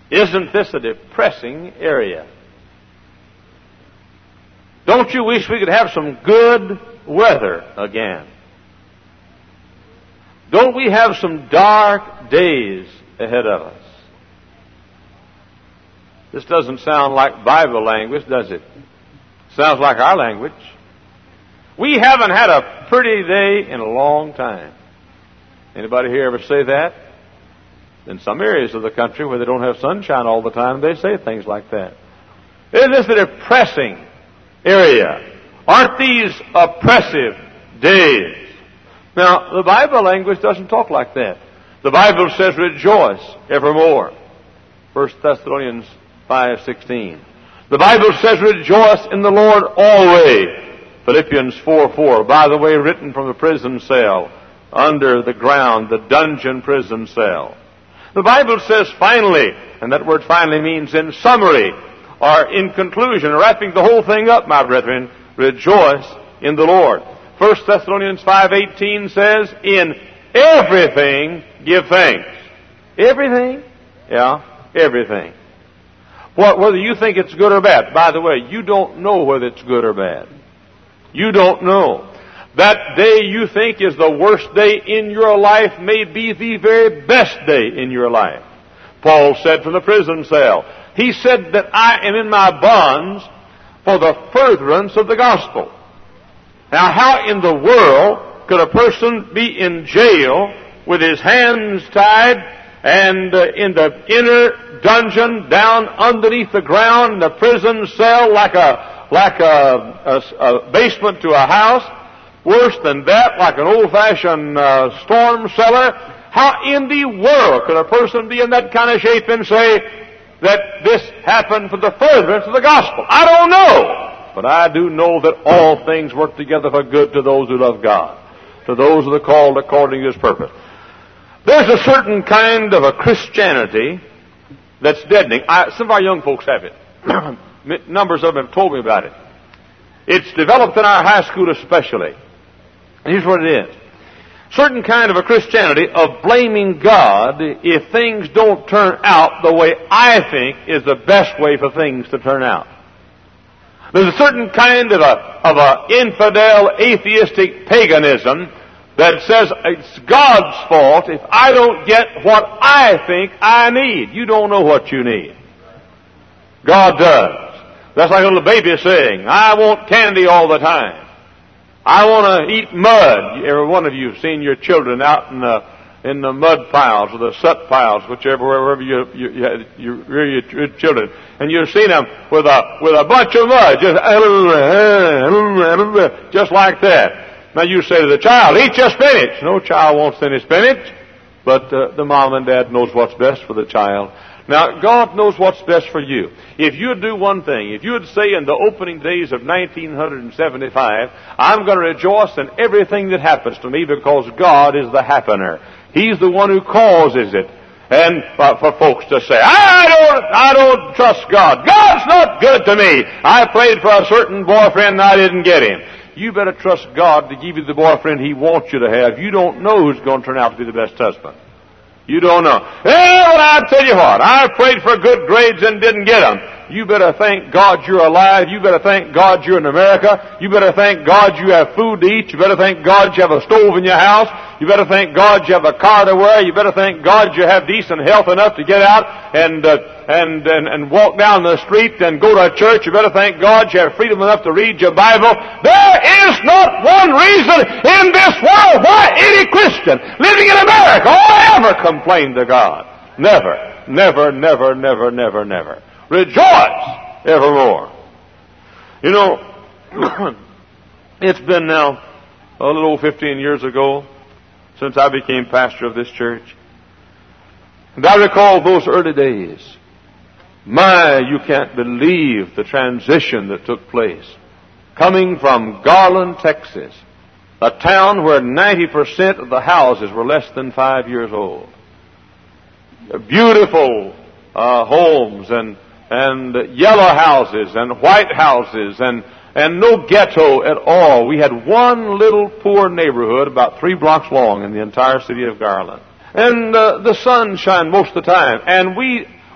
Isn't this a depressing area? Don't you wish we could have some good weather again? Don't we have some dark days ahead of us? This doesn't sound like Bible language, does it? Sounds like our language. We haven't had a pretty day in a long time. Anybody here ever say that? In some areas of the country where they don't have sunshine all the time, they say things like that. Isn't this a depressing area? Aren't these oppressive days? Now, the Bible language doesn't talk like that. The Bible says, rejoice evermore. 1 Thessalonians 5:16. The Bible says, rejoice in the Lord always. Philippians 4:4. By the way, written from the prison cell, under the ground, the dungeon prison cell. The Bible says finally, and that word finally means in summary, or in conclusion, wrapping the whole thing up, my brethren, rejoice in the Lord. 1 Thessalonians 5:18 says, in everything give thanks. Everything? Yeah, everything. Whether you think it's good or bad. By the way, you don't know whether it's good or bad. You don't know. That day you think is the worst day in your life may be the very best day in your life. Paul said from the prison cell, he said that I am in my bonds for the furtherance of the gospel. Now, how in the world could a person be in jail with his hands tied and in the inner dungeon down underneath the ground in the prison cell like a basement to a house? Worse than that, like an old-fashioned storm cellar. How in the world could a person be in that kind of shape and say that this happened for the furtherance of the gospel? I don't know. But I do know that all things work together for good to those who love God, to those who are called according to His purpose. There's a certain kind of a Christianity that's deadening. Some of our young folks have it. Numbers of them have told me about it. It's developed in our high school especially. And here's what it is. Certain kind of a Christianity of blaming God if things don't turn out the way I think is the best way for things to turn out. There's a certain kind of a infidel, atheistic paganism that says it's God's fault if I don't get what I think I need. You don't know what you need. God does. That's like a little baby saying, I want candy all the time. I want to eat mud. Every one of you have seen your children out in the mud piles or the soot piles, wherever you rear your children, and you've seen them with a bunch of mud, just like that. Now you say to the child, eat your spinach. No child wants any spinach, but the mom and dad knows what's best for the child. Now, God knows what's best for you. If you'd do one thing, if you would say in the opening days of 1975, I'm going to rejoice in everything that happens to me because God is the happener. He's the one who causes it. And for folks to say, I don't trust God. God's not good to me. I prayed for a certain boyfriend and I didn't get him. You better trust God to give you the boyfriend He wants you to have. You don't know who's going to turn out to be the best husband. You don't know. Well, I tell you what, I prayed for good grades and didn't get them. You better thank God you're alive. You better thank God you're in America. You better thank God you have food to eat. You better thank God you have a stove in your house. You better thank God you have a car to wear. You better thank God you have decent health enough to get out and walk down the street and go to a church. You better thank God you have freedom enough to read your Bible. There is not one reason in this world why any Christian living in America will ever complain to God. Never, never, never, never, never, never. Rejoice evermore. You know, it's been now a little over 15 years ago since I became pastor of this church. And I recall those early days. You can't believe the transition that took place. Coming from Garland, Texas, a town where 90% of the houses were less than 5 years old. Beautiful homes and yellow houses and white houses and no ghetto at all. We had one little poor neighborhood about 3 blocks long in the entire city of Garland. And the sun shined most of the time. And we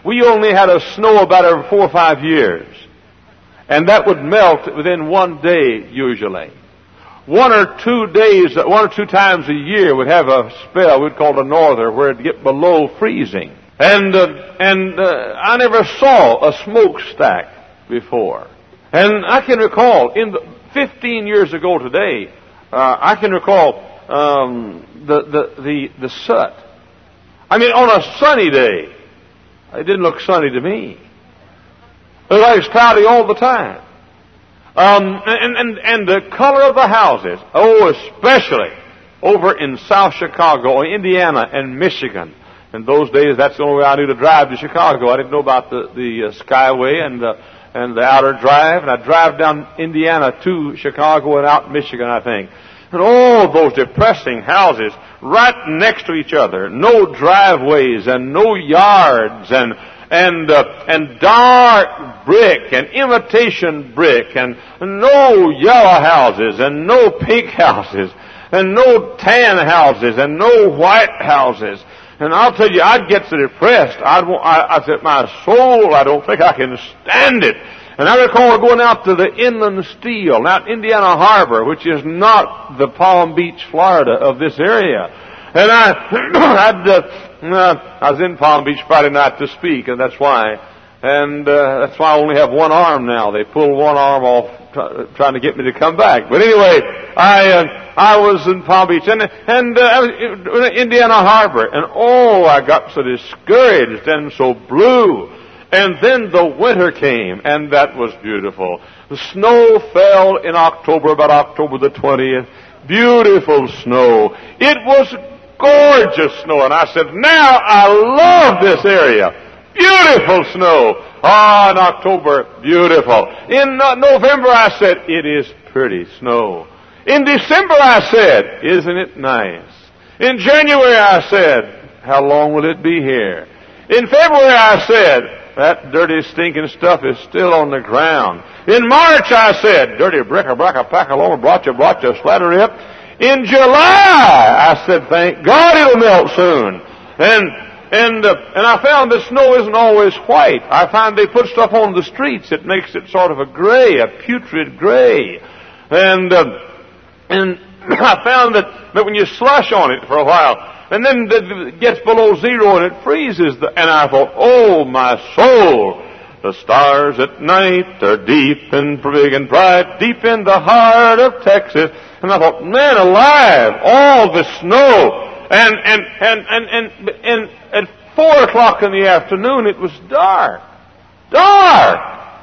we only had a snow about every 4 or 5 years. And that would melt within one day usually. 1 or 2 days, 1 or 2 times a year would have a spell we'd call a norther where it'd get below freezing. And I never saw a smokestack before. And I can recall 15 years ago today, I can recall the soot. I mean, on a sunny day, it didn't look sunny to me. It was cloudy all the time. And the color of the houses, especially over in South Chicago, Indiana, and Michigan. In those days, that's the only way I knew to drive to Chicago. I didn't know about the Skyway and the outer drive. And I'd drive down Indiana to Chicago and out Michigan, I think. And all those depressing houses right next to each other. No driveways and no yards and dark brick and imitation brick and no yellow houses and no pink houses and no tan houses and no white houses. And I'll tell you, I'd get so depressed. I said, my soul, I don't think I can stand it. And I recall going out to the Inland Steel, out Indiana Harbor, which is not the Palm Beach, Florida of this area. And I was in Palm Beach Friday night to speak, and that's why. And that's why I only have one arm now. They pulled one arm off trying to get me to come back. But anyway, I was in Palm Beach and Indiana Harbor, and I got so discouraged and so blue. And then the winter came, and that was beautiful. The snow fell in October, about October the 20th. Beautiful snow. It was gorgeous snow. And I said, now I love this area. Beautiful snow. In October, beautiful. In November, I said, it is pretty snow. In December, I said, isn't it nice? In January, I said, how long will it be here? In February, I said, that dirty, stinking stuff is still on the ground. In March, I said, dirty bricker, bracker, pack along, blotcha, splatter rip. In July, I said, thank God it'll melt soon. And I found that snow isn't always white. I find they put stuff on the streets that makes it sort of a gray, a putrid gray. And I found that when you slush on it for a while, and then it gets below zero and it freezes. And I thought, oh, my soul, the stars at night are deep and big and bright, deep in the heart of Texas. And I thought, man alive, all the snow. And at 4 o'clock in the afternoon, it was dark. Dark!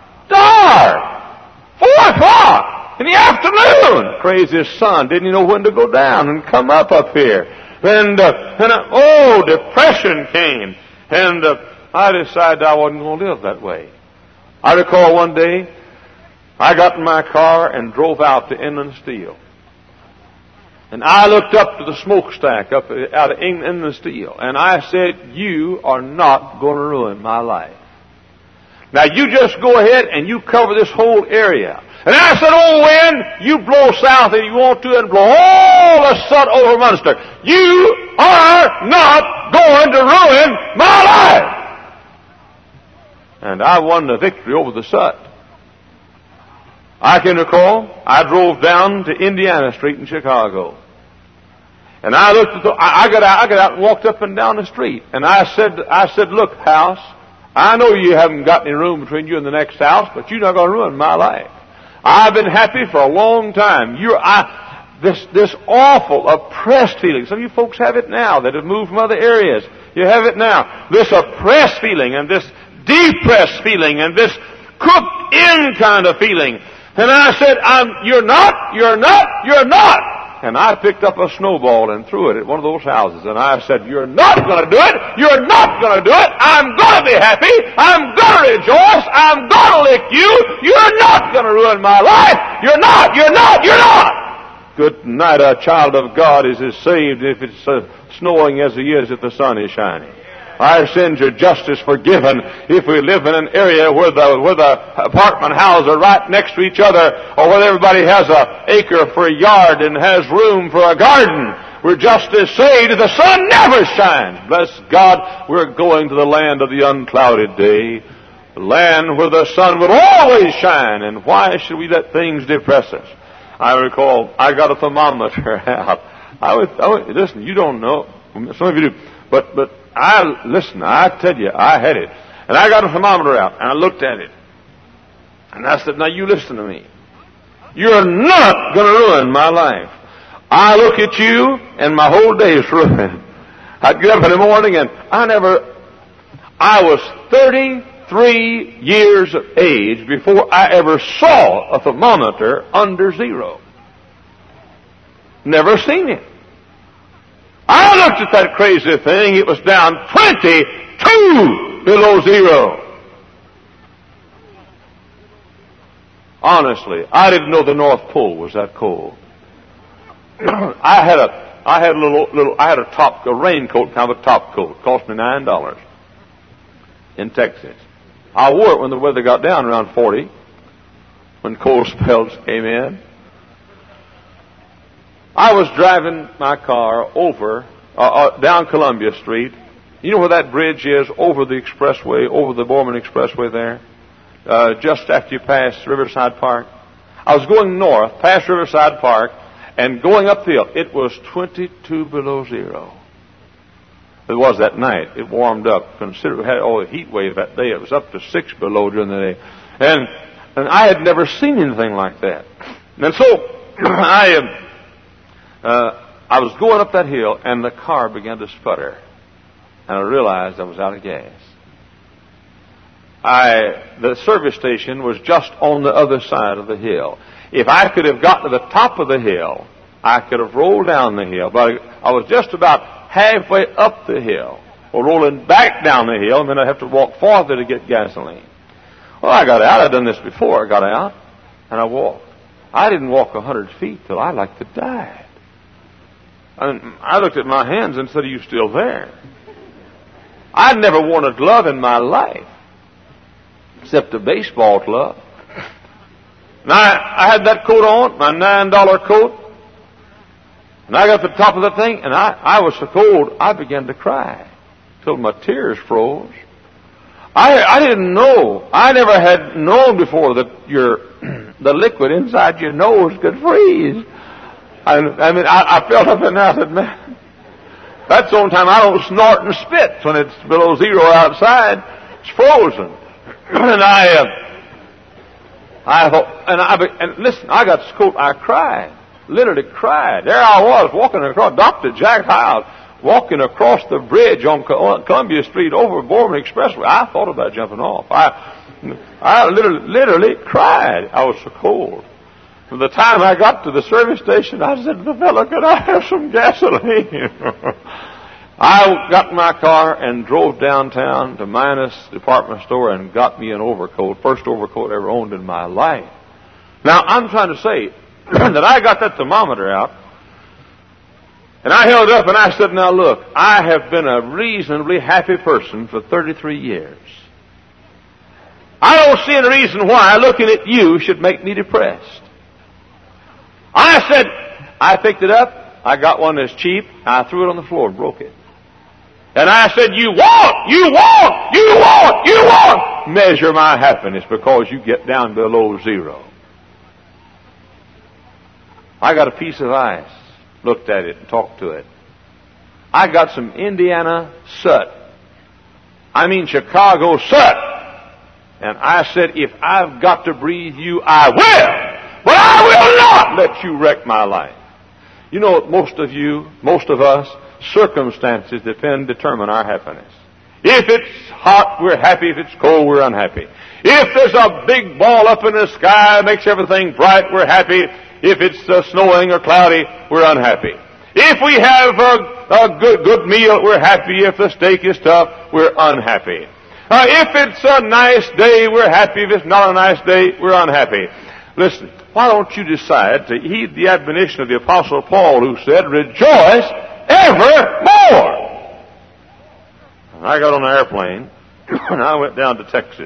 4 o'clock in the afternoon! Crazy sun. Didn't you know when to go down and come up here? And depression came. And I decided I wasn't going to live that way. I recall one day, I got in my car and drove out to Inland Steel. And I looked up to the smokestack out of Inland Steel. And I said, you are not going to ruin my life. Now you just go ahead and you cover this whole area. And I said, oh wind, you blow south if you want to and blow all the soot over Munster. You are not going to ruin my life. And I won the victory over the soot. I can recall, I drove down to Indiana Street in Chicago. And I looked at I got out and walked up and down the street. And I said, look, house, I know you haven't got any room between you and the next house, but you're not going to ruin my life. I've been happy for a long time. This awful oppressed feeling. Some of you folks have it now that have moved from other areas. You have it now. This oppressed feeling and this depressed feeling and this cooked in kind of feeling. And I said, you're not. And I picked up a snowball and threw it at one of those houses. And I said, you're not going to do it. You're not going to do it. I'm going to be happy. I'm going to rejoice. I'm going to lick you. You're not going to ruin my life. You're not. Good night. A child of God is as saved if it's snowing as he is if the sun is shining. Our sins are just as forgiven if we live in an area where the apartment houses are right next to each other, or where everybody has an acre for a yard and has room for a garden. We're just as saved as the sun never shines. Bless God, we're going to the land of the unclouded day, the land where the sun will always shine. And why should we let things depress us? I recall I got a thermometer out. Listen, you don't know. Some of you do. But I tell you, I had it. And I got a thermometer out, and I looked at it. And I said, now you listen to me. You're not going to ruin my life. I look at you, and my whole day is ruined. I'd get up in the morning, and I was 33 years of age before I ever saw a thermometer under zero. Never seen it. I looked at that crazy thing. It was down 22 below zero. Honestly, I didn't know the North Pole was that cold. I had a raincoat, kind of a top coat. It cost me $9 in Texas. I wore it when the weather got down around 40, when cold spells came in. I was driving my car over, down Columbia Street. You know where that bridge is? Over the expressway, over the Borman Expressway there? Just after you pass Riverside Park. I was going north, past Riverside Park, and going up the hill. It was 22 below zero. It was that night. It warmed up considerably. We had a heat wave that day. It was up to 6 below during the day. And I had never seen anything like that. And so I was going up that hill, and the car began to sputter. And I realized I was out of gas. The service station was just on the other side of the hill. If I could have gotten to the top of the hill, I could have rolled down the hill. But I was just about halfway up the hill, or rolling back down the hill, and then I'd have to walk farther to get gasoline. Well, I got out. I'd done this before. I got out, and I walked. I didn't walk 100 feet till I like to die. And I looked at my hands and said, "Are you still there?" I'd never worn a glove in my life, except a baseball glove. And I had that coat on, my $9 coat, and I got to the top of the thing, and I was so cold, I began to cry till my tears froze. I didn't know. I never had known before that the liquid inside your nose could freeze. I felt up and I said, man, that's the only time I don't snort and spit, when it's below zero outside. It's frozen. And I thought, and listen, I got so cold, I cried. Literally cried. There I was, walking across, Dr. Jack Hiles, walking across the bridge on Columbia Street over Borman Expressway. I thought about jumping off. I literally cried. I was so cold. From the time I got to the service station, I said to the fellow, "Could I have some gasoline?" I got in my car and drove downtown to Minus department store and got me an overcoat, first overcoat I ever owned in my life. Now, I'm trying to say that I got that thermometer out, and I held it up and I said, "Now look, I have been a reasonably happy person for 33 years. I don't see any reason why looking at you should make me depressed." I said, I picked it up, I got one that's cheap, I threw it on the floor and broke it. And I said, you won't measure my happiness because you get down below zero. I got a piece of ice, looked at it and talked to it. I got some Indiana soot. I mean Chicago soot. And I said, if I've got to breathe you, I will. But I will not let you wreck my life. You know, most of us, circumstances determine our happiness. If it's hot, we're happy. If it's cold, we're unhappy. If there's a big ball up in the sky that makes everything bright, we're happy. If it's snowing or cloudy, we're unhappy. If we have a good meal, we're happy. If the steak is tough, we're unhappy. If it's a nice day, we're happy. If it's not a nice day, we're unhappy. Listen, why don't you decide to heed the admonition of the Apostle Paul, who said, "Rejoice evermore." And I got on an airplane, and I went down to Texas.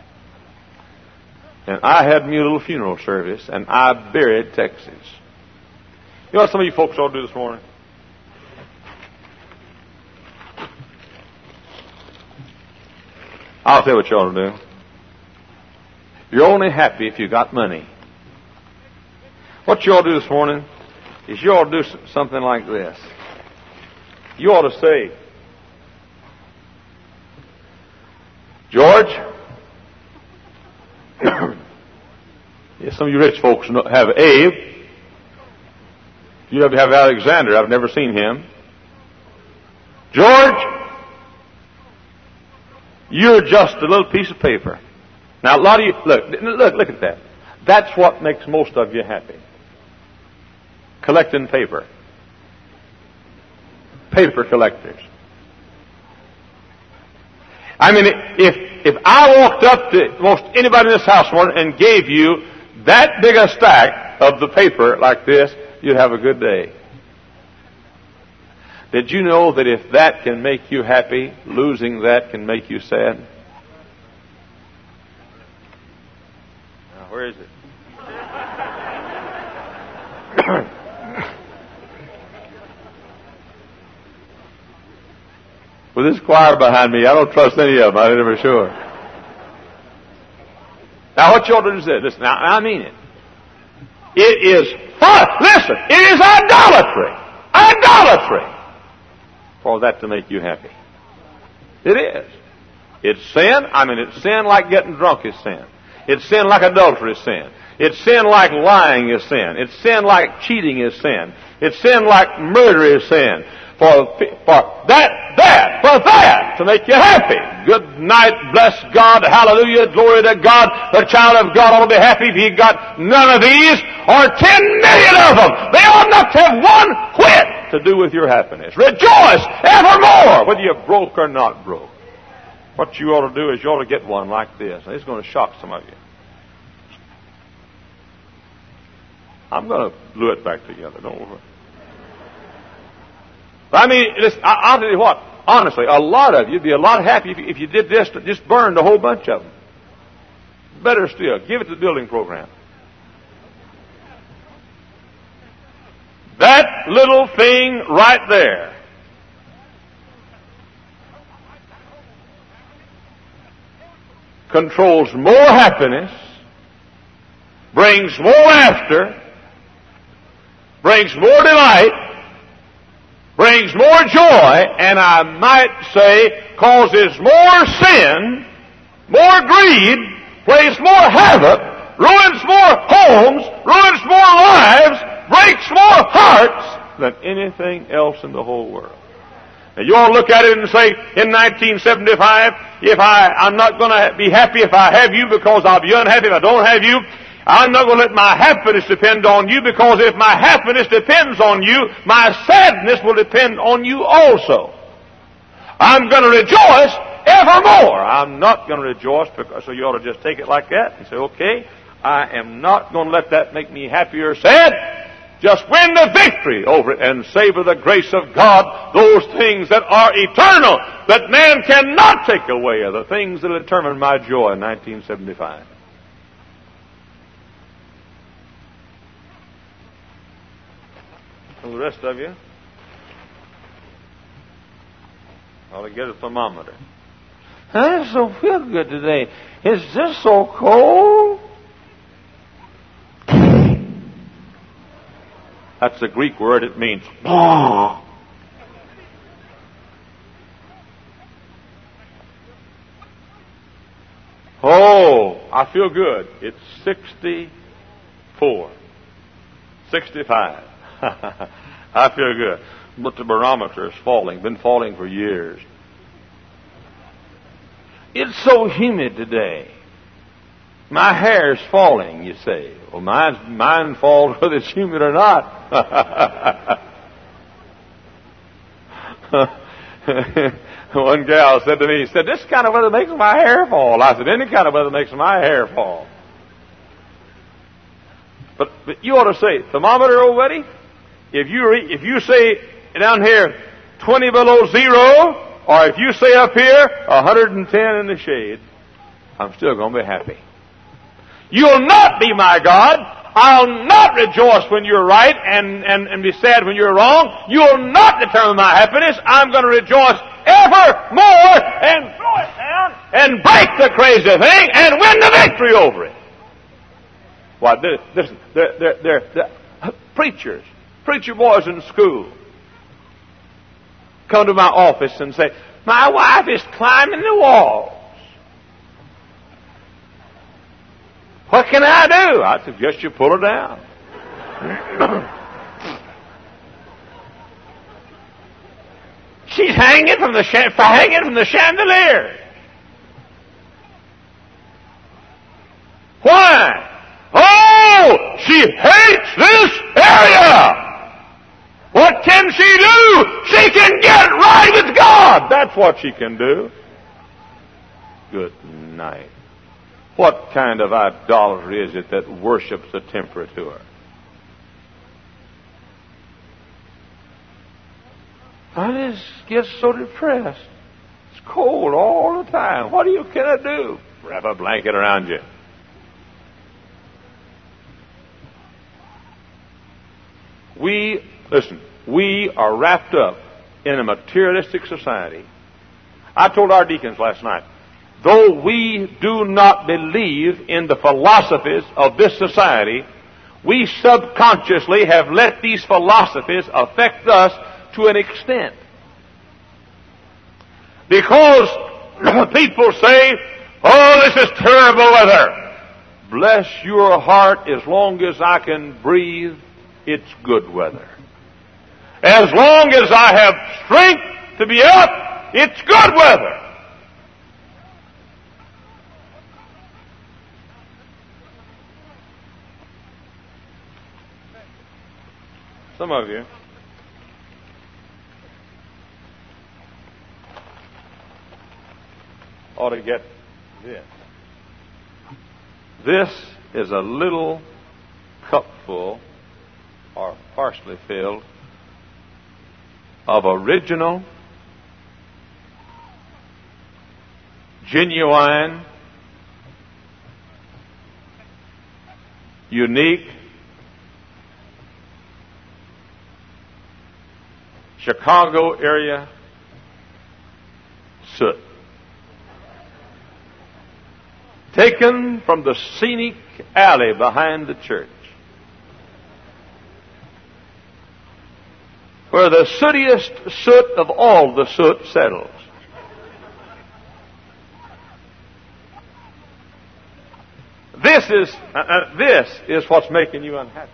And I had me a little funeral service, and I buried Texas. You know what some of you folks ought to do this morning? I'll tell you what you ought to do. You're only happy if you got money. What you ought to do this morning is you ought to do something like this. You ought to say, George, some of you rich folks have Abe. You have Alexander. I've never seen him. George, you're just a little piece of paper. Now, a lot of you, look at that. That's what makes most of you happy. Collecting paper. Paper collectors. I mean, if I walked up to most anybody in this house and gave you that big a stack of the paper like this, you'd have a good day. Did you know that if that can make you happy, losing that can make you sad? Now, where is it? With this choir behind me, I don't trust any of them. I'm never sure. Now, what you ought to do is this. Listen, now, I mean it. It is fun. Listen, it is idolatry. Idolatry for that to make you happy. It is. It's sin. I mean, it's sin like getting drunk is sin. It's sin like adultery is sin. It's sin like lying is sin. It's sin like cheating is sin. It's sin like murder is sin. For that to make you happy. Good night, bless God, hallelujah, glory to God. The child of God ought to be happy if he got none of these or 10 million of them. They ought not to have one whit to do with your happiness. Rejoice evermore, whether you're broke or not broke. What you ought to do is you ought to get one like this. It's going to shock some of you. I'm going to glue it back together. Don't worry. I mean, I'll tell you what. Honestly, a lot of you would be a lot happy if you did this to just burn a whole bunch of them. Better still, give it to the building program. That little thing right there controls more happiness, brings more laughter, brings more delight, brings more joy, and I might say causes more sin, more greed, plays more havoc, ruins more homes, ruins more lives, breaks more hearts than anything else in the whole world. Now you all look at it and say, in 1975, I'm not going to be happy if I have you because I'll be unhappy if I don't have you. I'm not going to let my happiness depend on you, because if my happiness depends on you, my sadness will depend on you also. I'm going to rejoice evermore. I'm not going to rejoice because, so you ought to just take it like that and say, okay, I am not going to let that make me happy or sad. Just win the victory over it and savor the grace of God. Those things that are eternal, that man cannot take away, are the things that determined my joy in 1975. And the rest of you ought to get a thermometer. I don't feel good today. Is this so cold? That's the Greek word. It means oh, I feel good. It's 64, 65. I feel good. But the barometer is falling. Been falling for years. It's so humid today. My hair's falling, you say. Well, mine falls whether it's humid or not. One gal said to me, this kind of weather makes my hair fall. I said, any kind of weather makes my hair fall. But you ought to say, thermometer, old buddy, if you say down here 20 below zero, or if you say up here 110 in the shade, I'm still going to be happy. You'll not be my God. I'll not rejoice when you're right and be sad when you're wrong. You'll not determine my happiness. I'm going to rejoice evermore and throw it down and break the crazy thing and win the victory over it. Why, listen, they're preacher boys in school come to my office and say, my wife is climbing the walls. What can I do? I suggest you pull her down. She's hanging from the chandelier. Why? Oh, she hates this area. What can she do? She can get right with God. That's what she can do. Good night. What kind of idolatry is it that worships the temperature? I just get so depressed. It's cold all the time. What can I do? Wrap a blanket around you. We are wrapped up in a materialistic society. I told our deacons last night, though we do not believe in the philosophies of this society, we subconsciously have let these philosophies affect us to an extent. Because people say, oh, this is terrible weather. Bless your heart, as long as I can breathe, it's good weather. As long as I have strength to be up, it's good weather. Some of you ought to get this. This is a little cupful, or partially filled, of original, genuine, unique, Chicago area soot. Taken from the scenic alley behind the church, where the sootiest soot of all the soot settles. This is what's making you unhappy.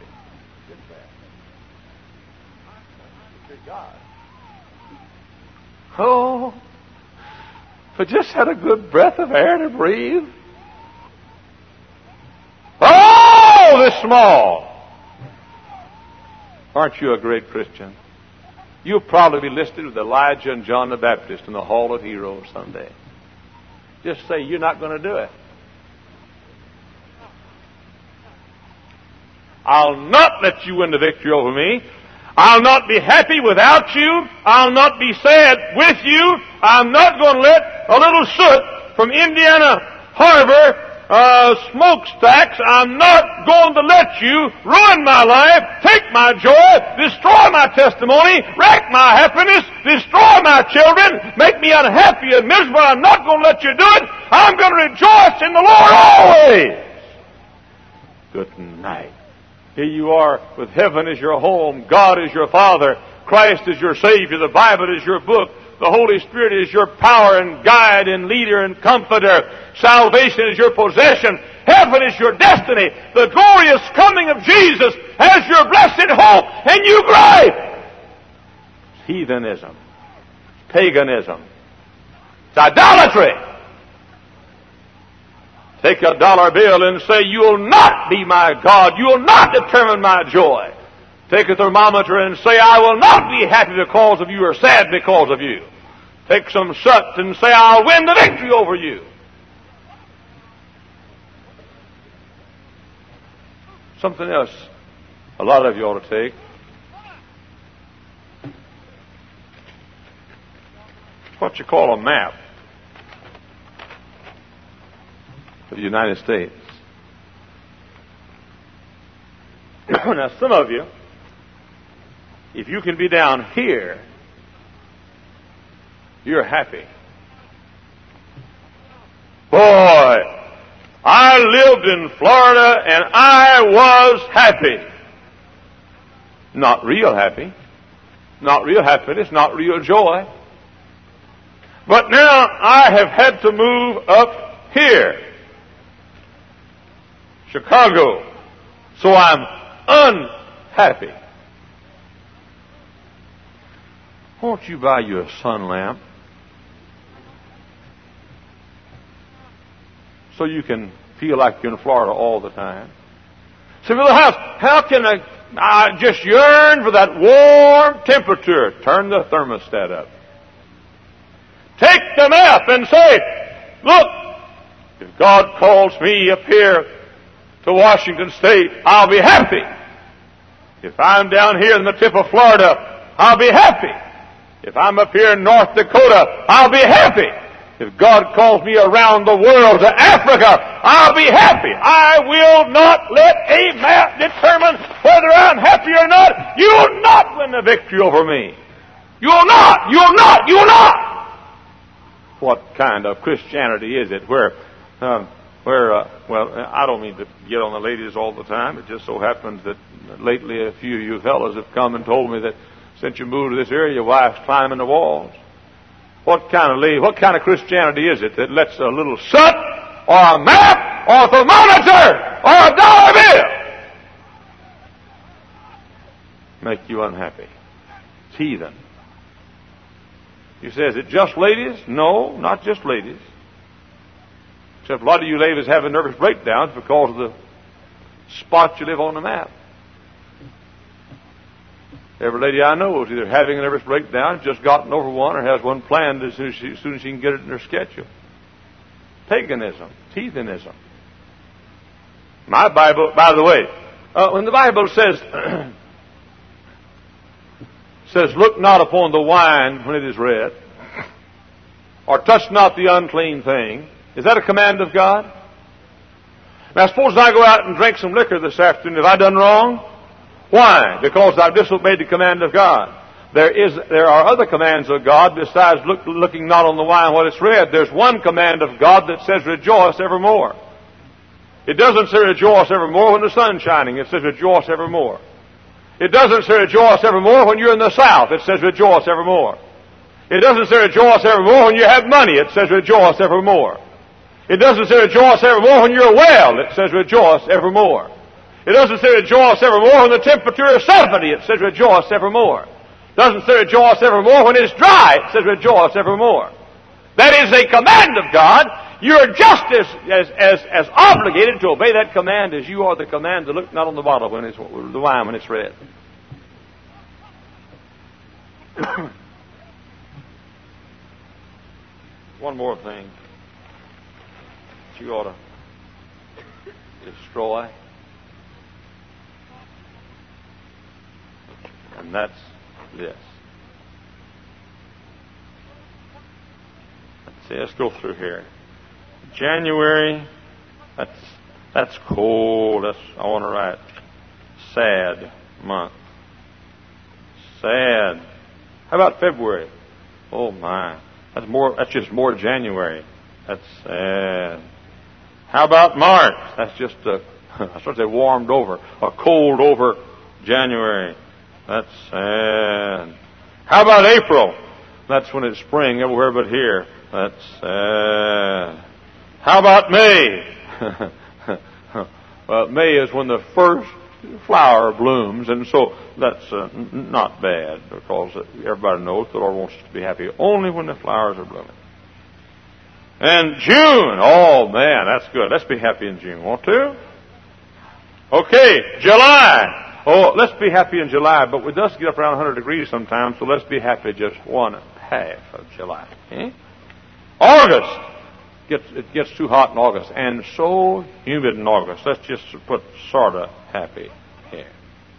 Oh, if I just had a good breath of air to breathe. Oh, this small. Aren't you a great Christian? You'll probably be listed with Elijah and John the Baptist in the Hall of Heroes someday. Just say you're not going to do it. I'll not let you win the victory over me. I'll not be happy without you. I'll not be sad with you. I'm not going to let a little soot from Indiana Harbor smokestacks. I'm not going to let you ruin my life, take my joy, destroy my testimony, wreck my happiness, destroy my children, make me unhappy and miserable. I'm not going to let you do it. I'm going to rejoice in the Lord always. Good night. Here you are with heaven as your home, God is your Father, Christ is your Savior, the Bible is your book, the Holy Spirit is your power and guide and leader and comforter, salvation is your possession, heaven is your destiny, the glorious coming of Jesus as your blessed hope, and you gripe. It's heathenism, it's paganism, it's idolatry. Take a dollar bill and say, you'll not be my God. You'll not determine my joy. Take a thermometer and say, I will not be happy because of you or sad because of you. Take some soot and say, I'll win the victory over you. Something else a lot of you ought to take. What you call a map of the United States. Now, some of you, if you can be down here, you're happy. I lived in Florida and I was happy. Not real happy. Not real happiness, not real joy. But now I have had to move up here, Chicago, so I'm unhappy. Won't you buy you a sun lamp so you can feel like you're in Florida all the time? Say, well, how can I just yearn for that warm temperature? Turn the thermostat up. Take the map and say, look, if God calls me up here to Washington State, I'll be happy. If I'm down here in the tip of Florida, I'll be happy. If I'm up here in North Dakota, I'll be happy. If God calls me around the world to Africa, I'll be happy. I will not let a map determine whether I'm happy or not. You'll not win the victory over me. You'll not. You'll not. You'll not. What kind of Christianity is it where, well, I don't mean to get on the ladies all the time. It just so happens that lately a few of you fellows have come and told me that since you moved to this area, your wife's climbing the walls. What kind of Christianity is it that lets a little soot or a map or a thermometer or a dollar bill make you unhappy? It's heathen. You say, is it just ladies? No, not just ladies. Except a lot of you ladies having nervous breakdowns because of the spot you live on the map. Every lady I know is either having a nervous breakdown, just gotten over one, or has one planned as soon as she can get it in her schedule. Paganism, heathenism. My Bible, by the way, when the Bible says, look not upon the wine when it is red, or touch not the unclean thing, is that a command of God? Now suppose I go out and drink some liquor this afternoon. Have I done wrong? Why? Because I've disobeyed the command of God. There are other commands of God besides looking not on the wine when it's red. There's one command of God that says rejoice evermore. It doesn't say rejoice evermore when the sun's shining. It says rejoice evermore. It doesn't say rejoice evermore when you're in the south. It says rejoice evermore. It doesn't say rejoice evermore when you have money. It says rejoice evermore. It doesn't say rejoice evermore when you're well. It says rejoice evermore. It doesn't say rejoice evermore when the temperature is 70. It says rejoice evermore. It doesn't say rejoice evermore when it's dry. It says rejoice evermore. That is a command of God. You're just as obligated to obey that command as you are the command to look not on the bottle when it's the wine when it's red. One more thing that you ought to destroy. And that's this. Let's go through here. January, that's cold. I want to write sad month. Sad. How about February? Oh my. That's just more January. That's sad. How about March? That's just I sort of say warmed over, a cold over January. That's sad. How about April? That's when it's spring everywhere but here. That's sad. How about May? Well, May is when the first flower blooms, and so that's not bad, because everybody knows the Lord wants us to be happy only when the flowers are blooming. And June, oh man, that's good. Let's be happy in June, want to? Okay, July. Oh, let's be happy in July, but it does get up around 100 degrees sometimes, so let's be happy just one half of July. August. It gets too hot in August, and so humid in August. Let's just put sort of happy here.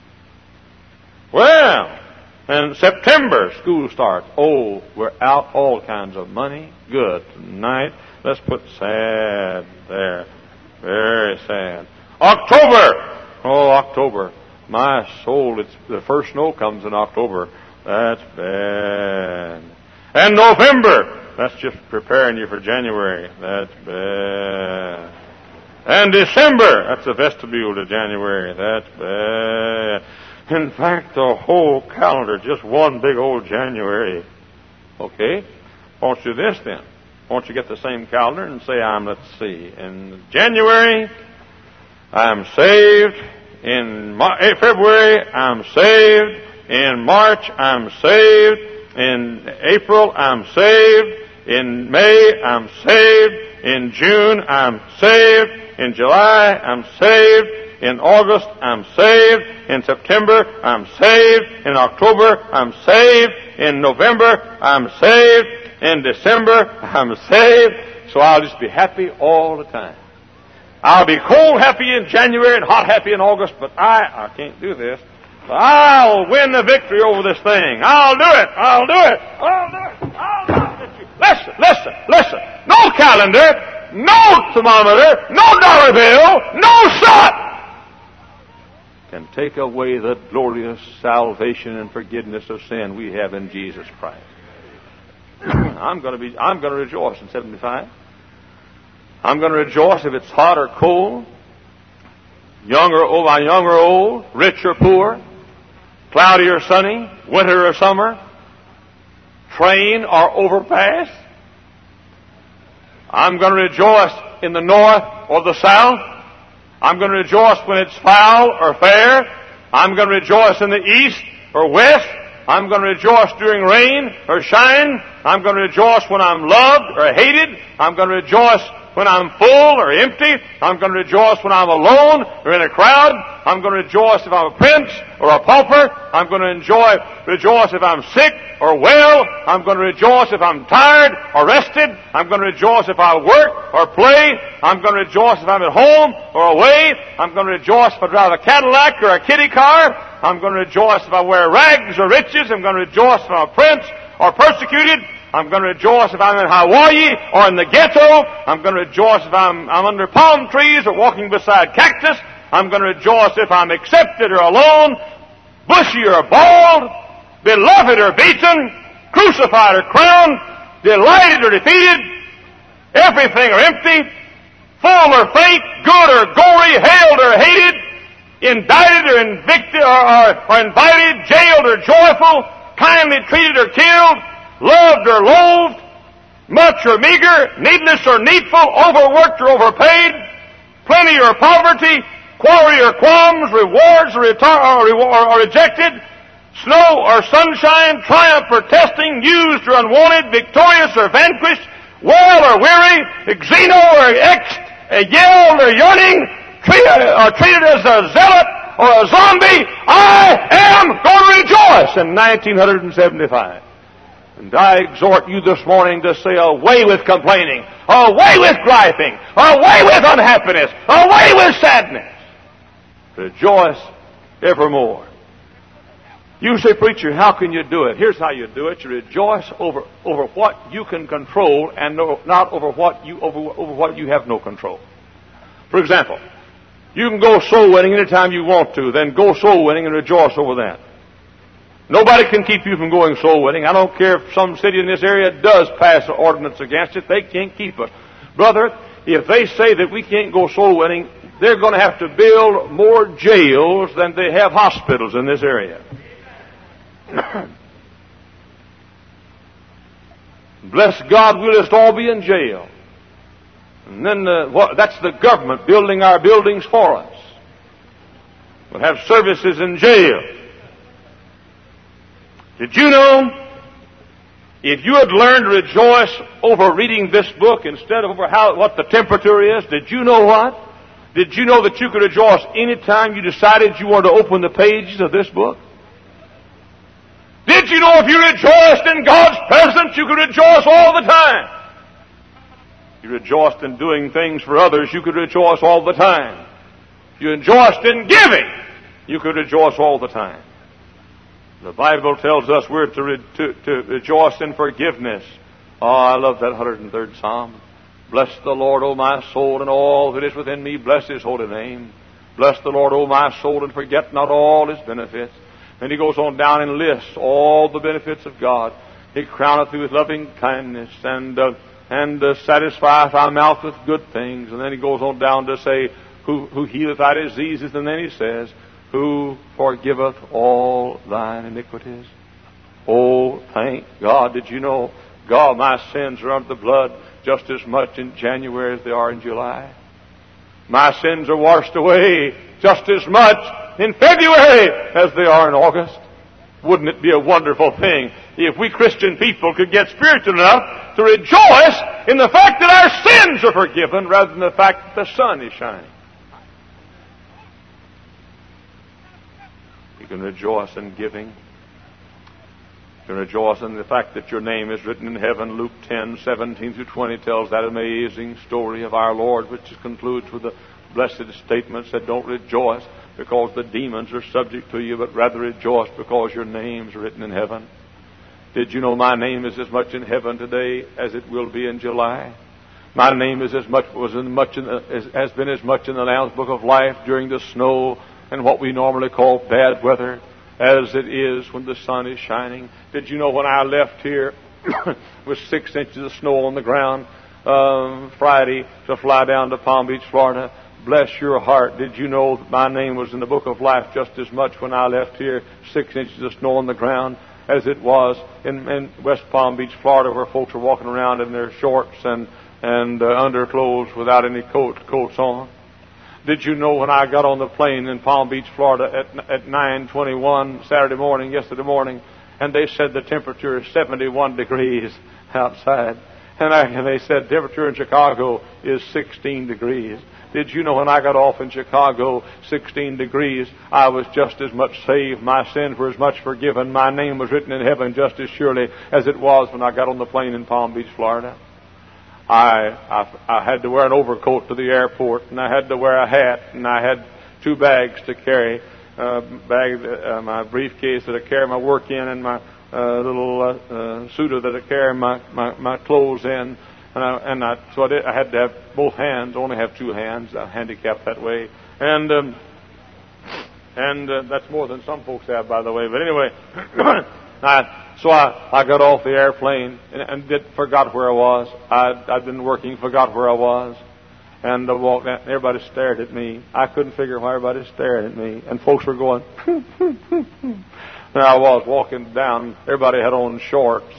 Well, and September, school starts. Oh, we're out all kinds of money. Good. Tonight, let's put sad there. Very sad. October. Oh, October. My soul, the first snow comes in October. That's bad. And November. That's just preparing you for January. That's bad. And December, that's the vestibule to January. That's bad. In fact, the whole calendar, just one big old January. Okay? Why don't you do this then? Why don't you get the same calendar and say, let's see, in January, I'm saved. In February, I'm saved. In March, I'm saved. In April, I'm saved. In May, I'm saved. In June, I'm saved. In July, I'm saved. In August, I'm saved. In September, I'm saved. In October, I'm saved. In November, I'm saved. In December, I'm saved. So I'll just be happy all the time. I'll be cold happy in January and hot happy in August, but I can't do this. But I'll win the victory over this thing. I'll do it. I'll do it. I'll do it. I'll do it. Listen. No calendar, no thermometer, no dollar bill, no shot can take away the glorious salvation and forgiveness of sin we have in Jesus Christ. I'm going to rejoice in 75. I'm going to rejoice if it's hot or cold, young or old, rich or poor, cloudy or sunny, winter or summer, train or overpass. I'm going to rejoice in the north or the south. I'm going to rejoice when it's foul or fair. I'm going to rejoice in the east or west. I'm going to rejoice during rain or shine. I'm going to rejoice when I'm loved or hated. I'm going to rejoice when I'm full or empty. I'm going to rejoice when I'm alone or in a crowd. I'm going to rejoice if I'm a prince or a pauper. I'm going to rejoice if I'm sick or well. I'm going to rejoice if I'm tired or rested. I'm going to rejoice if I work or play. I'm going to rejoice if I'm at home or away. I'm going to rejoice if I drive a Cadillac or a kiddie car. I'm going to rejoice if I wear rags or riches. I'm going to rejoice if I'm a prince or persecuted. I'm going to rejoice if I'm in Hawaii or in the ghetto. I'm going to rejoice if I'm under palm trees or walking beside cactus. I'm going to rejoice if I'm accepted or alone, bushy or bald, beloved or beaten, crucified or crowned, delighted or defeated, everything or empty, full or fake, good or gory, hailed or hated, indicted or invicted or invited, jailed or joyful, kindly treated or killed, loved or loathed, much or meager, needless or needful, overworked or overpaid, plenty or poverty, quarry or qualms, rewards or rejected, snow or sunshine, triumph or testing, used or unwanted, victorious or vanquished, well or weary, xeno or exed, yelled or yearning, treated as a zealot or a zombie. I am going to rejoice in 1975. And I exhort you this morning to say, away with complaining, away with griping, away with unhappiness, away with sadness. Rejoice evermore. You say, preacher, how can you do it? Here's how you do it. You rejoice over what you can control and not over what you have no control. For example, you can go soul winning anytime you want to, then go soul winning and rejoice over that. Nobody can keep you from going soul winning. I don't care if some city in this area does pass an ordinance against it. They can't keep us. Brother, if they say that we can't go soul winning, they're going to have to build more jails than they have hospitals in this area. Bless God, we'll just all be in jail. And then that's the government building our buildings for us. We'll have services in jail. Did you know, if you had learned to rejoice over reading this book instead of over what the temperature is, did you know what? Did you know that you could rejoice any time you decided you wanted to open the pages of this book? Did you know if you rejoiced in God's presence, you could rejoice all the time? If you rejoiced in doing things for others, you could rejoice all the time. If you rejoiced in giving, you could rejoice all the time. The Bible tells us we're to rejoice in forgiveness. Oh, I love that 103rd Psalm. Bless the Lord, O my soul, and all that is within me. Bless His holy name. Bless the Lord, O my soul, and forget not all His benefits. And he goes on down and lists all the benefits of God. He crowneth you with loving kindness and and satisfieth thy mouth with good things. And then he goes on down to say, who healeth thy diseases. And then he says, who forgiveth all thine iniquities. Oh, thank God. Did you know, God, my sins are under the blood just as much in January as they are in July. My sins are washed away just as much in February as they are in August. Wouldn't it be a wonderful thing if we Christian people could get spiritual enough to rejoice in the fact that our sins are forgiven rather than the fact that the sun is shining? You can rejoice in giving. You can rejoice in the fact that your name is written in heaven. Luke 10:17-20 tells that amazing story of our Lord, which concludes with the blessed statements that don't rejoice because the demons are subject to you, but rather rejoice because your name's written in heaven. Did you know my name is as much in heaven today as it will be in July? My name is has been as much in the Lamb's Book of Life during the snow and what we normally call bad weather as it is when the sun is shining. Did you know when I left here with 6 inches of snow on the ground Friday to fly down to Palm Beach, Florida? Bless your heart. Did you know that my name was in the Book of Life just as much when I left here, 6 inches of snow on the ground, as it was in West Palm Beach, Florida, where folks were walking around in their shorts and underclothes without any coats on? Did you know when I got on the plane in Palm Beach, Florida at 9:21 yesterday morning, and they said the temperature is 71 degrees outside, and they said the temperature in Chicago is 16 degrees. Did you know when I got off in Chicago, 16 degrees, I was just as much saved. My sins were as much forgiven. My name was written in heaven just as surely as it was when I got on the plane in Palm Beach, Florida. I had to wear an overcoat to the airport, and I had to wear a hat, and I had 2 bags to carry. My briefcase that I carry my work in, and my little suit that I carry my clothes in. So I had to have both hands. Only have 2 hands. I'm handicapped that way, and that's more than some folks have, by the way. But anyway, so I got off the airplane and forgot where I was. I'd been working, forgot where I was, and I walked out. Everybody stared at me. I couldn't figure why everybody stared at me, and folks were going. There I was walking down. Everybody had on shorts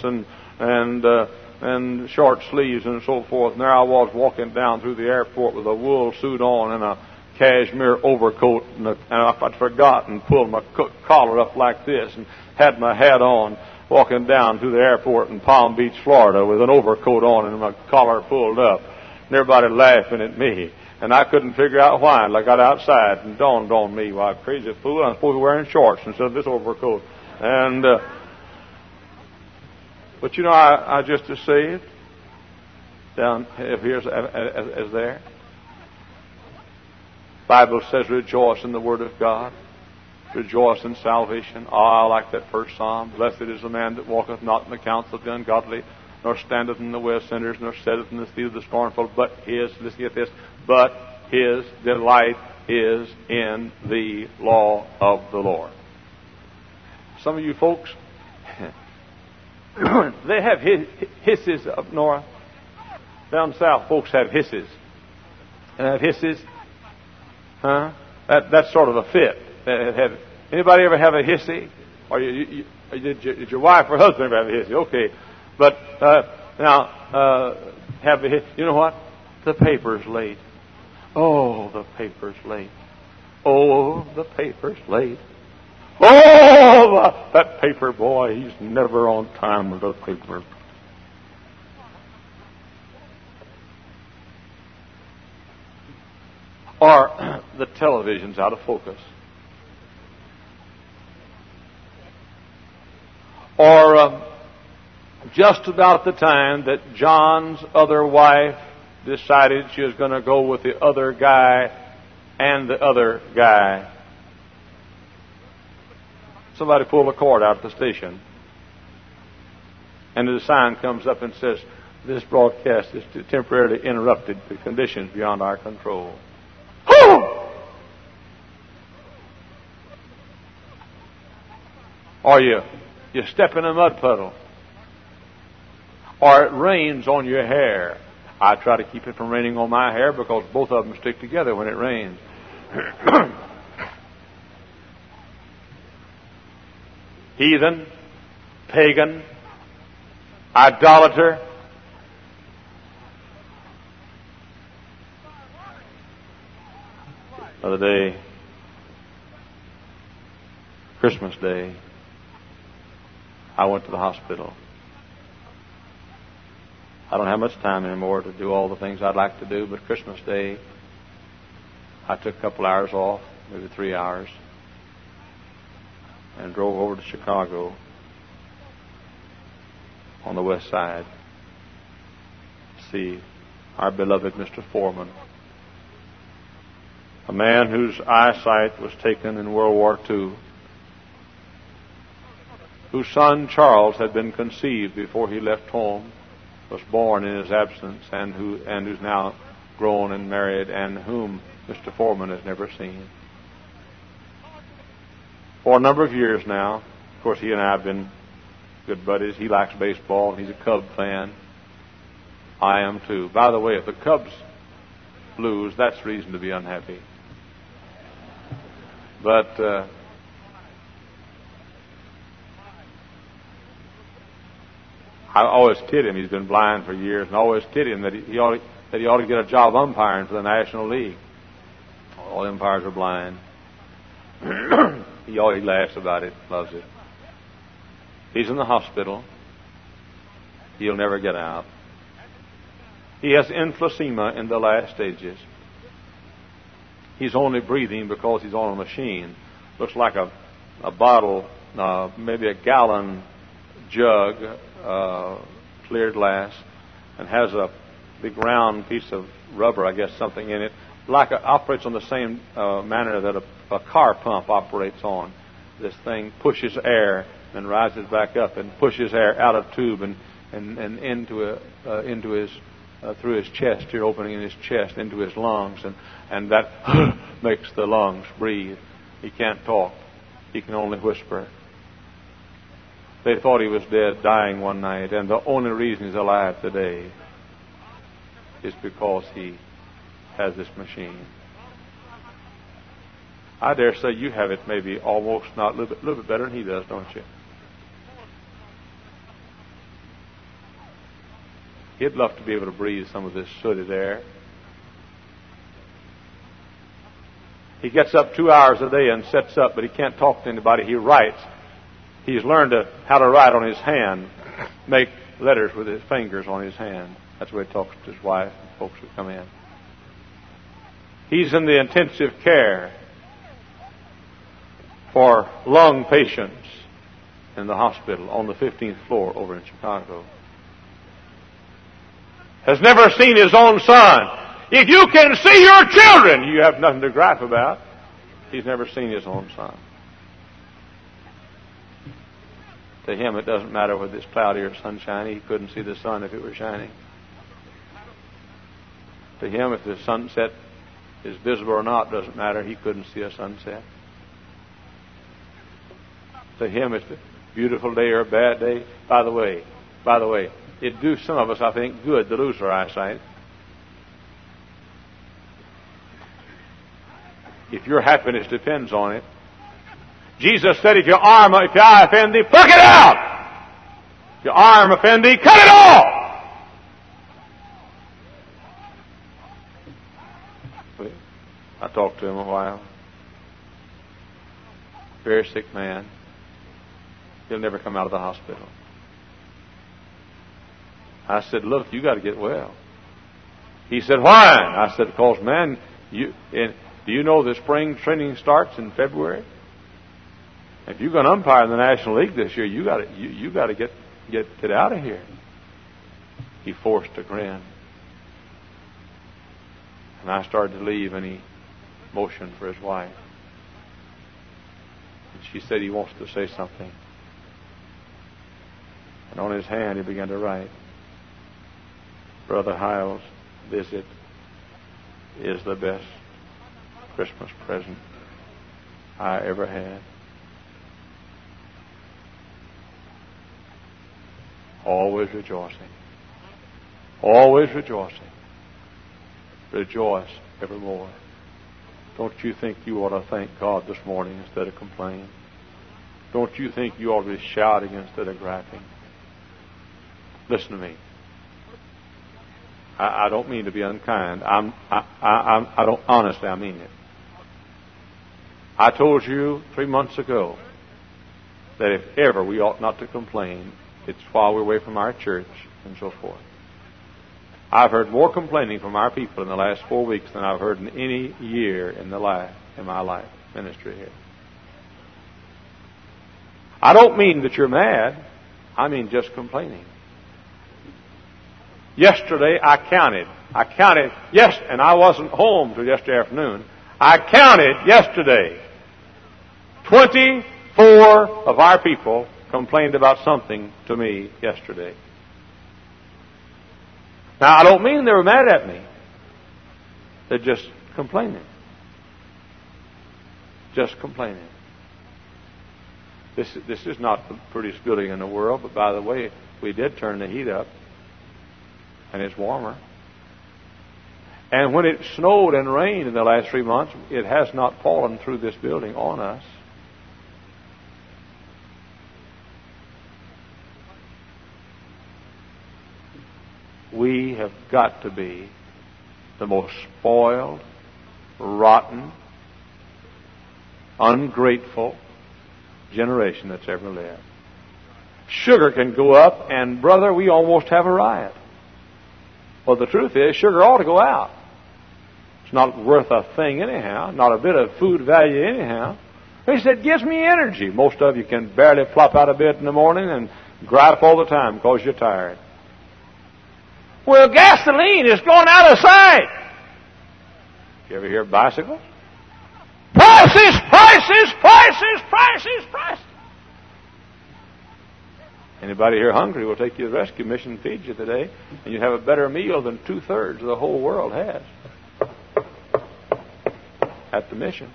and short sleeves and so forth. And there I was walking down through the airport with a wool suit on and a cashmere overcoat, and I'd forgotten, pulled my collar up like this and had my hat on, walking down through the airport in Palm Beach, Florida, with an overcoat on and my collar pulled up, and everybody laughing at me. And I couldn't figure out why. And I got outside and dawned on me, why, crazy fool, I'm supposed to be wearing shorts instead of this overcoat. And but you know, I just as saved down here as there. Bible says, rejoice in the Word of God. Rejoice in salvation. I like that first psalm. Blessed is the man that walketh not in the counsel of the ungodly, nor standeth in the way of sinners, nor sitteth in the seat of the scornful. But listen to this, but his delight is in the law of the Lord. Some of you folks, they have hisses up north. Down south, folks have hisses. And have hisses. Huh? That's sort of a fit. Anybody ever have a hissy? Or did your wife or husband ever have a hissy? Okay. But now, have a hissy. You know what? The paper's late. Oh, the paper's late. Oh, the paper's late. Oh, that paper boy, he's never on time with the paper. Or the television's out of focus. Or just about the time that John's other wife decided she was going to go with the other guy and the other guy, somebody pulled a cord out at the station, and the sign comes up and says, this broadcast is temporarily interrupted by conditions beyond our control. Or you step in a mud puddle. or it rains on your hair. I try to keep it from raining on my hair because both of them stick together when it rains. Heathen, pagan, idolater, the other day, Christmas Day, I went to the hospital. I don't have much time anymore to do all the things I'd like to do, but Christmas Day, I took a couple hours off, maybe 3 hours, and drove over to Chicago on the west side to see our beloved Mr. Foreman, a man whose eyesight was taken in World War II, whose son Charles had been conceived before he left home, was born in his absence, and who's now grown and married, and whom Mr. Foreman has never seen. For a number of years now, of course, he and I have been good buddies. He likes baseball. He's a Cub fan. I am too. By the way, if the Cubs lose, that's reason to be unhappy. But I always kid him. He's been blind for years, and I always kid him that he ought to get a job umpiring for the National League. All umpires are blind. He laughs about it, loves it. He's in the hospital. He'll never get out. He has emphysema in the last stages. He's only breathing because he's on a machine. Looks like a bottle, maybe a gallon jug, clear glass, and has a big round piece of rubber, I guess, something in it. Operates on the same manner that a car pump operates on. This thing pushes air and rises back up and pushes air out of tube and into his through his chest, here opening in his chest into his lungs, and that makes the lungs breathe. He can't talk. He can only whisper. They thought he was dead, dying one night, and the only reason he's alive today is because he has this machine. I dare say you have it maybe almost not a little bit better than he does, don't you? He'd love to be able to breathe some of this sooted air. He gets up 2 hours a day and sets up, but he can't talk to anybody. He writes. He's learned how to write on his hand, make letters with his fingers on his hand. That's the way he talks to his wife and folks who come in. He's in the intensive care for lung patients in the hospital on the 15th floor over in Chicago. Has never seen his own son. If you can see your children, you have nothing to gripe about. He's never seen his own son. To him, it doesn't matter whether it's cloudy or sunshiny. He couldn't see the sun if it were shining. To him, if the sunset is visible or not, doesn't matter. He couldn't see a sunset. To him, it's a beautiful day or a bad day. By the way, it'd do some of us, I think, good to lose our eyesight. If your happiness depends on it. Jesus said, if your eye offend thee, pluck it out. If your arm offend thee, cut it off. I talked to him a while. Very sick man. He'll never come out of the hospital. I said, look, you got to get well. He said, why? I said, because, man, do you know the spring training starts in February? If you're going to umpire in the National League this year, you got to get out of here. He forced a grin. And I started to leave, and he motioned for his wife. And she said he wants to say something. And on his hand, he began to write, Brother Hyles' visit is the best Christmas present I ever had. Always rejoicing. Always rejoicing. Rejoice evermore. Don't you think you ought to thank God this morning instead of complaining? Don't you think you ought to be shouting instead of griping? Listen to me. I don't mean to be unkind. I don't honestly. I mean it. I told you 3 months ago that if ever we ought not to complain, it's while we're away from our church and so forth. I've heard more complaining from our people in the last 4 weeks than I've heard in any year in my life ministry here. I don't mean that you're mad. I mean just complaining. Yesterday I counted. Yes, and I wasn't home till yesterday afternoon. I counted yesterday. 24 of our people complained about something to me yesterday. Now, I don't mean they were mad at me. They're just complaining. Just complaining. This is not the prettiest building in the world, but by the way, we did turn the heat up, and it's warmer. And when it snowed and rained in the last 3 months, it has not fallen through this building on us. We have got to be the most spoiled, rotten, ungrateful generation that's ever lived. Sugar can go up, and brother, we almost have a riot. Well, the truth is, sugar ought to go out. It's not worth a thing anyhow, not a bit of food value anyhow. He said, gives me energy. Most of you can barely flop out of bed in the morning and gripe all the time because you're tired. Well, gasoline is going out of sight. You ever hear of bicycles? Prices, prices, prices, prices, prices. Anybody here hungry will take you to the rescue mission and feed you today, and you have a better meal than 2/3 of the whole world has at the mission.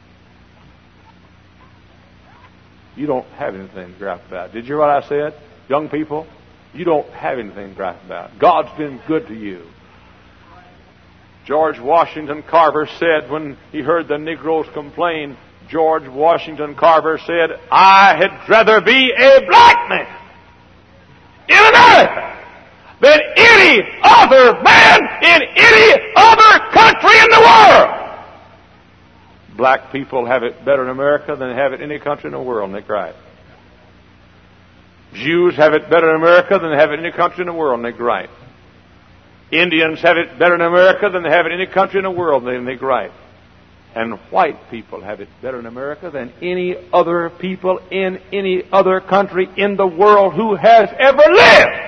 You don't have anything to gripe about. Did you hear what I said? Young people, you don't have anything to gripe about. God's been good to you. George Washington Carver said when he heard the Negroes complain, George Washington Carver said, I had rather be a black man in America than any other man in any other country in the world. Black people have it better in America than they have it in any country in the world, Nick Wright. Jews have it better in America than they have it in any country in the world, Nick Wright. Indians have it better in America than they have it in any country in the world, Nick Wright. And white people have it better in America than any other people in any other country in the world who has ever lived.